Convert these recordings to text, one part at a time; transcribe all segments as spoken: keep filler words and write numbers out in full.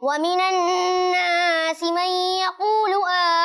ومن الناس من يقول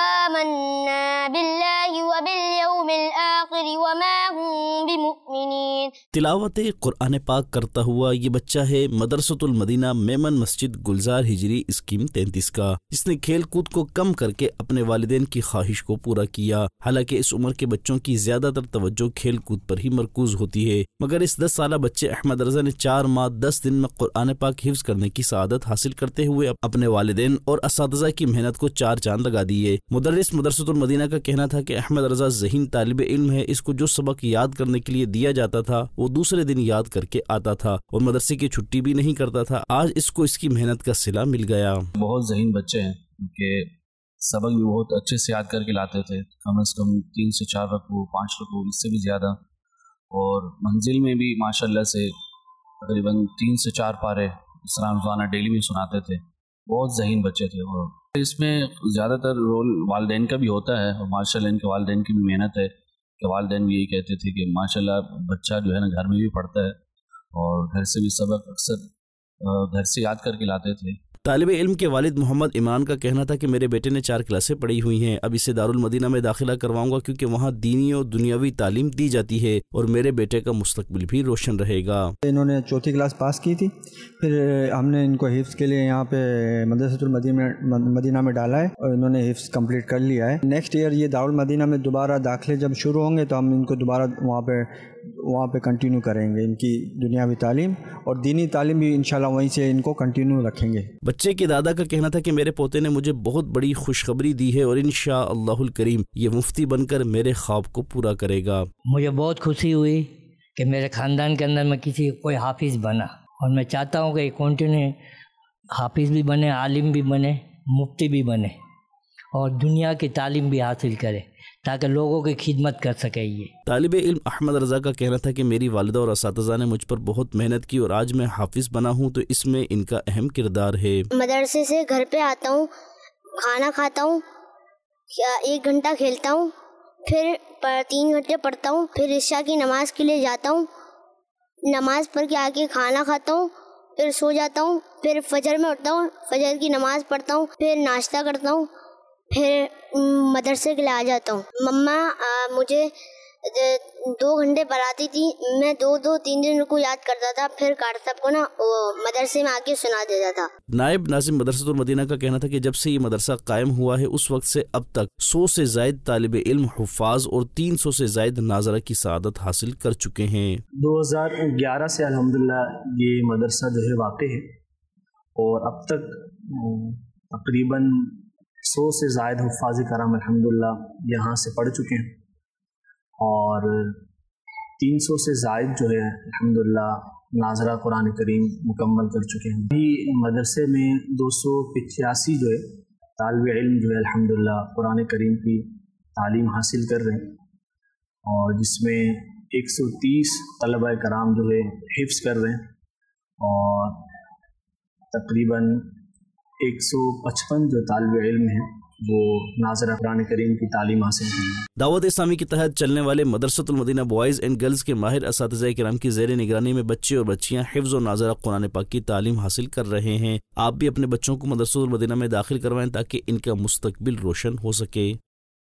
آمنا بالله وباليوم الآخر وما هم بمؤمنين۔ تلاوت قرآن پاک کرتا ہوا یہ بچہ ہے مدرسۃ المدینہ میمن مسجد گلزار ہجری اسکیم تینتیس کا، جس نے کھیل کود کو کم کر کے اپنے والدین کی خواہش کو پورا کیا۔ حالانکہ اس عمر کے بچوں کی زیادہ تر توجہ کھیل کود پر ہی مرکوز ہوتی ہے، مگر اس دس سالہ بچے احمد رضا نے چار ماہ دس دن میں قرآن پاک حفظ کرنے کی سعادت حاصل کرتے ہوئے اپنے والدین اور اساتذہ کی محنت کو چار چاند لگا دیے۔ مدرس مدرسۃ المدینہ کا کہنا تھا کہ احمد رضا ذہین طالب علم ہے، اس کو جو سبق یاد کرنے کے لیے دیا جاتا تھا وہ دوسرے دن یاد کر کے آتا تھا اور مدرسے کی چھٹی بھی نہیں کرتا تھا۔ آج اس کو اس کی محنت کا صلہ مل گیا۔ بہت ذہین بچے ہیں کہ سبق بھی بہت اچھے سے یاد کر کے لاتے تھے، کم از کم تین سے چار رکوع، پانچ رکوع، اس سے بھی زیادہ، اور منزل میں بھی ماشاء اللہ سے تقریباً تین سے چار پارے اس طرح روزانہ ڈیلی میں سناتے تھے۔ بہت ذہین بچے تھے، اور اس میں زیادہ تر رول والدین کا بھی ہوتا ہے، اور ماشاء اللہ ان کے والدین کی بھی محنت ہے کہ والدین بھی یہی کہتے تھے کہ ماشاء اللہ بچہ جو ہے نا گھر میں بھی پڑھتا ہے اور گھر سے بھی سبق اکثر گھر سے یاد کر کے لاتے تھے۔ طالب علم کے والد محمد عمران کا کہنا تھا کہ میرے بیٹے نے چار کلاسیں پڑھی ہوئی ہیں، اب اسے دارالمدینہ میں داخلہ کرواؤں گا کیونکہ وہاں دینی اور دنیاوی تعلیم دی جاتی ہے اور میرے بیٹے کا مستقبل بھی روشن رہے گا۔ انہوں نے چوتھی کلاس پاس کی تھی، پھر ہم نے ان کو حفظ کے لیے یہاں پہ مدرسۃ المدینہ مدینہ میں ڈالا ہے اور انہوں نے حفظ کمپلیٹ کر لیا ہے۔ نیکسٹ ایئر یہ دارالمدینہ میں دوبارہ داخلے جب شروع ہوں گے تو ہم ان کو دوبارہ وہاں پہ وہاں پہ کنٹینیو کریں گے، ان کی دنیاوی تعلیم اور دینی تعلیم بھی انشاءاللہ وہیں سے ان کو کنٹینیو رکھیں گے۔ بچے کے دادا کا کہنا تھا کہ میرے پوتے نے مجھے بہت بڑی خوشخبری دی ہے اور انشاءاللہ الکریم یہ مفتی بن کر میرے خواب کو پورا کرے گا۔ مجھے بہت خوشی ہوئی کہ میرے خاندان کے اندر میں کسی کوئی حافظ بنا، اور میں چاہتا ہوں کہ یہ کنٹینیو حافظ بھی بنے، عالم بھی بنے، مفتی بھی بنے اور دنیا کی تعلیم بھی حاصل کرے تاکہ لوگوں کی خدمت کر سکے۔ یہ طالب علم احمد رضا کا کہنا تھا کہ میری والدہ اور اساتذہ نے مجھ پر بہت محنت کی اور آج میں حافظ بنا ہوں تو اس میں ان کا اہم کردار ہے۔ مدرسے سے گھر پہ آتا ہوں، کھانا کھاتا ہوں، ایک گھنٹہ کھیلتا ہوں، پھر تین گھنٹے پڑھتا ہوں، پھر عشاء کی نماز کے لیے جاتا ہوں، نماز پڑھ کے آ کے کھانا کھاتا ہوں، پھر سو جاتا ہوں، پھر فجر میں اٹھتا ہوں، فجر کی نماز پڑھتا ہوں، پھر ناشتہ کرتا ہوں، پھر مدرسے کے لیے آ جاتا ہوں۔ مما مجھے دو گھنٹے پڑھاتی تھی، میں دو دو تین دن کو یاد کرتا تھا، پھر کاٹ صاحب کو نا مدرسے میں آ کے سنا دیتا تھا۔ نائب ناظم مدرسۃ المدینہ کا کہنا تھا کہ جب سے یہ مدرسہ قائم ہوا ہے اس وقت سے اب تک سو سے زائد طالب علم حفاظ اور تین سو سے زائد ناظرہ کی سعادت حاصل کر چکے ہیں۔ دو ہزار گیارہ سے الحمدللہ یہ مدرسہ جو ہے واقع ہے اور اب تک تقریباً سو سے زائد حفاظ کرام الحمدللہ یہاں سے پڑھ چکے ہیں اور تین سو سے زائد جو ہے الحمدللہ ناظرہ قرآن کریم مکمل کر چکے ہیں۔ ابھی مدرسے میں دو سو پچاسی جو ہے طالب علم جو ہے الحمدللہ قرآن کریم کی تعلیم حاصل کر رہے ہیں اور جس میں ایک سو تیس طلبہ کرام جو ہے حفظ کر رہے ہیں اور تقریباً ایک سو پچپن جو طالب علم ہیں وہ ناظرہ قرآن کریم کی تعلیم حاصل کی ہے۔ دعوت اسلامی کے تحت چلنے والے مدرسۃ المدینہ بوائز اینڈ گرلز کے ماہر اساتذہ کرام کی زیر نگرانی میں بچے اور بچیاں حفظ و ناظرہ قرآن پاک کی تعلیم حاصل کر رہے ہیں۔ آپ بھی اپنے بچوں کو مدرسۃ المدینہ میں داخل کروائیں تاکہ ان کا مستقبل روشن ہو سکے۔